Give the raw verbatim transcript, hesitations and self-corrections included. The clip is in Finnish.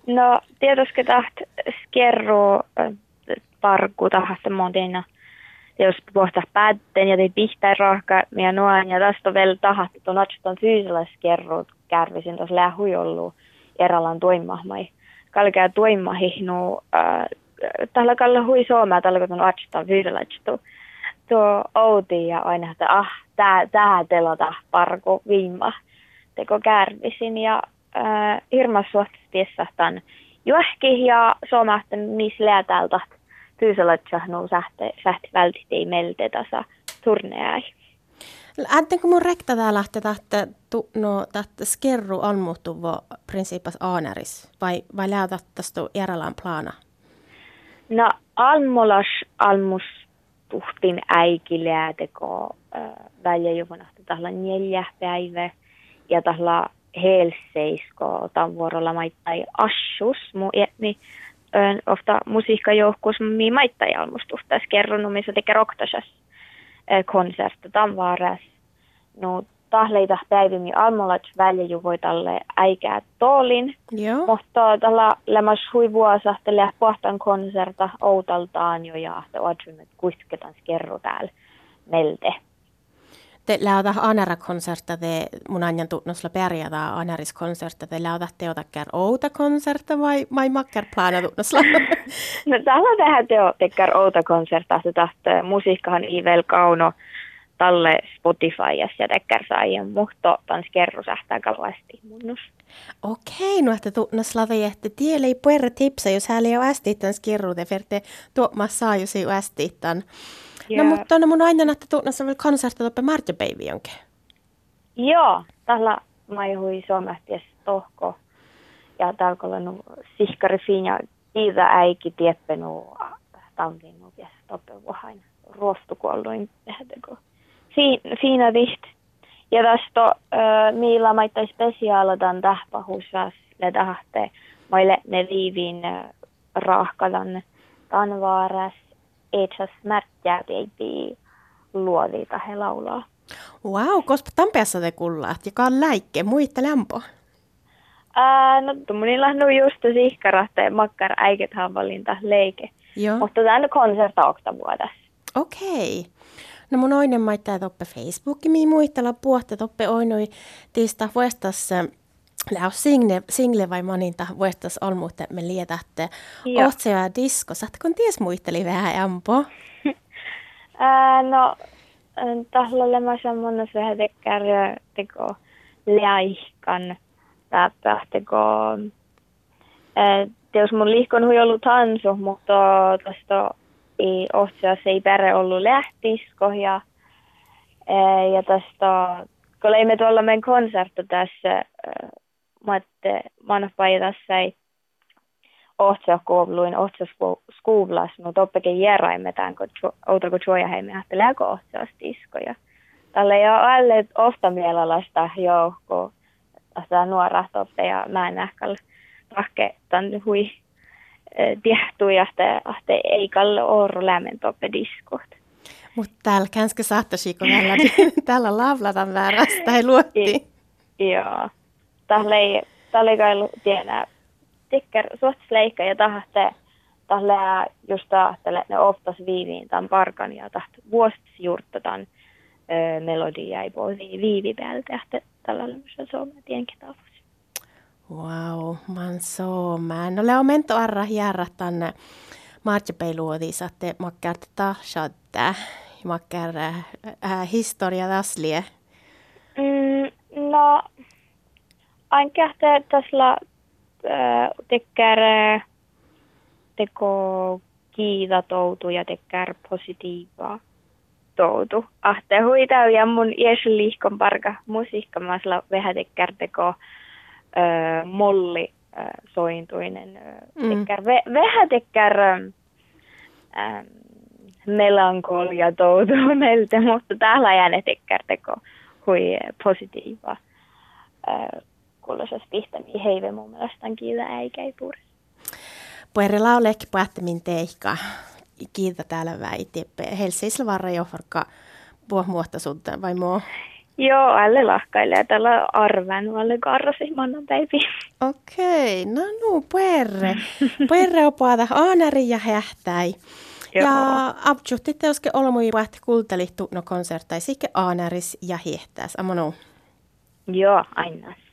No, tietysti taht skerro parkku tahasta montina. Jos pohtaa päätteen ja tei pihtäi rahka, minä nuan ja tästä vielä tahat, että on atsutan fyysillä skerrut kärvisin tuossa lähui ollut erälan toimahmai. Kalkea toimahihnu, äh, tällä kalla hui suomaa, tällä kun on atsutan fyysillä atsutu. Tuo outi ja aina, että ah, tää, tää telota parku viima teko kärvisin ja äh, hirmas suhtastiessa tämän juohki ja suomahti missä lää täältä fyysillä atsuhnu sähti, sähti välttei melte tasa turneai. Ääntänkö mun rekta tää lähtee tähtä, no, tähtä skerru almuhtuvo prinsiipas aaneris vai, vai läätät tästä järjellään plana? No, almulas almus tuhtin äiki lääteko äh, väljäjuvunahti tahla neljä päivä ja tahla helseisko tämän vuorolla maittai assus mu etni äh, ofta musiikkajoukkuus mi maittai almustuhta skerrunu missä tekee roktasas äh, konsertta tämän vaaras. No tahleita päivimi almulas väljäjuvoi tälle äikää toolin. Joo. Mutta tällä lämmäs hui vuosa tällä pohtan konserta outaltaan jo ja oadjumme kuisketan skerru täällä melte. Te lähdä anara-konserta, te mun anjan tunnusla pärjätä anaris-konserta, te lähdä teotakkär outa konserta vai, vai makkär plana tunnusla? No tällä vähän teotakkär outa konserta, se tahtaa musiikkahan ei vielä kauno tälle Spotifyas ja tekkär saajan, mutta tämän skerru sähtää kauasti munnus. Okei, no että tunnusla te jätte tielle ei puerre tipsa, jos hän ei ole ästiittan skerru, te ferte tuomassa saa, jos ei ole ästiittan. No mutta no mun aina että tunnusla vielä konsertta toppe marjapäivi jonkin. Joo, tällä maihui suomehties tohko ja täällä on sihkari fiina kiitä äiki tieppenu tavlinu ja toppe vuohain ruostukuolluin tehdäkö. Siinä viht. Ja tästä äh, millä maittai spesiaaladan tähpahuusas le tahte maille ne viivin äh, rahkalan tanvaaras etsas märkkää teipi luodita he laulaa. Wow, koska Tampeassa te kullaat, joka on läikke, muitte lämpö? Ää, no tuommoinilla on just sihkarahta ja makkar äikethän valinta leike. Joo. Mutta tämä on konserta oktavuodessa. Okei. No mun oinen maittaa toppe Facebookin, mihin muistella puhta toppe oinoi tiista vuestas läus single, single vai maninta vuestas olmuutta me lietätte ohtse ja disko. Saatko ties muisteli vähän ampo? Ää, no tahla lema semmoinen vähän tekkär teko läihkan täppä teko teos mun liikon hui ollut tansu, mutta tästä ei ohtseas ei päre ollut lähtisko ja ja tästä kun leimme tuolla meidän konsertta tässä Matte manfaja tässä ei ohtsa kouluin ohtsa skuvlas no toppeke järaimetään kun outa kun joja hei me ajattele ko ohtsas diskoja tällä ei ole alle ofta mielalasta joo kun tästä nuora toppe ja mä en ähkällä tahke tämän hui tiehtuu ja ahte ei kalle orru lämmen toppe diskot. Mutta täällä känskä saattaisi, kun täällä, täällä lavlataan väärästä, ei luotti. Joo. Täällä ei, täällä ei kai tiedä, tikkär suhtasleikka ja tahte, täällä just tahtele, ne oftas viiviin tämän parkan ja taht vuostis juurta tämän ö, melodia ei pois viivi päältä ja tällä lämmössä suomen tienkin tavus. Wow, man så man. No leo mento arra järra tänne marjapeiluodi saatte makkar tahsatta makkar äh, historia taslie. Mm, no ainakin tässä äh, tekkär teko kiita toutu ja tekkär positiivaa toutu. Ahte huitau ja mun jeesun liikon parka musiikka masla vähän tekkär teko Öö, molli öö, sointuinen öö, mm. tekkär, ve, vähän tekkär öö, melankolia toutu meiltä, mutta täällä jääne tekkär teko hui positiiva öö, kuulosas pihtämiä heive mun mielestä kiitä äikä ei puris. Puhere laulekki päättämin teikka kiitä täällä väiti Helseisellä varra jo varka puhumuotta sunta vai muu? Joo, alle lahkailee tällä arven, alle karrasi mannan päiviin. Okei, no nu, puerre. Puerre on puhata aanari ja hähtäi. Ja abjuhti teoske olmui vaihti kultelihtu no konserttaisikke aanäris ja hiehtäis, amonu. Joo, aina.